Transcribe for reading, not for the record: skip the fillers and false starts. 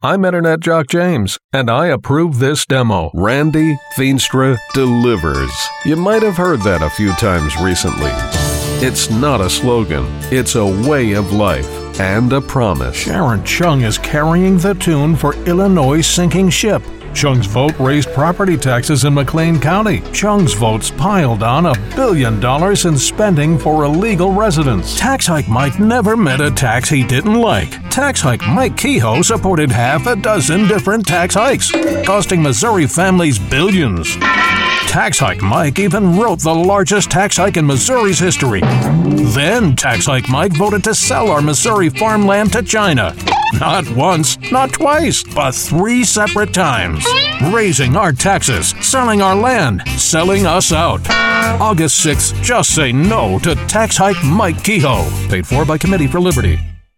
I'm Internet Jock James, and I approve this demo. Randy Feenstra delivers. You might have heard that a few times recently. It's not a slogan. It's a way of life and a promise. Sharon Chung is carrying the tune for Illinois' sinking ship. Chung's vote raised property taxes in McLean County. Chung's votes piled on $1 billion in spending for illegal residents. Tax Hike Mike never met a tax he didn't like. Tax Hike Mike Kehoe supported half a dozen different tax hikes, costing Missouri families billions. Tax Hike Mike even wrote the largest tax hike in Missouri's history. Then Tax Hike Mike voted to sell our Missouri farmland to China. Not once, not twice, but 3 separate times. Raising our taxes, selling our land, selling us out. August 6th, just say no to Tax Hike Mike Kehoe. Paid for by Committee for Liberty.